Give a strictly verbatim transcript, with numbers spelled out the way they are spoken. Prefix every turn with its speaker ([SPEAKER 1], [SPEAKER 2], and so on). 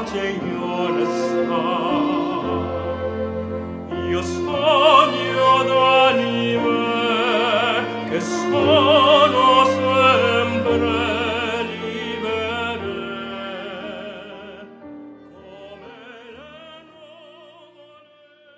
[SPEAKER 1] pace io restar. Io sogno d'anime che sono sempre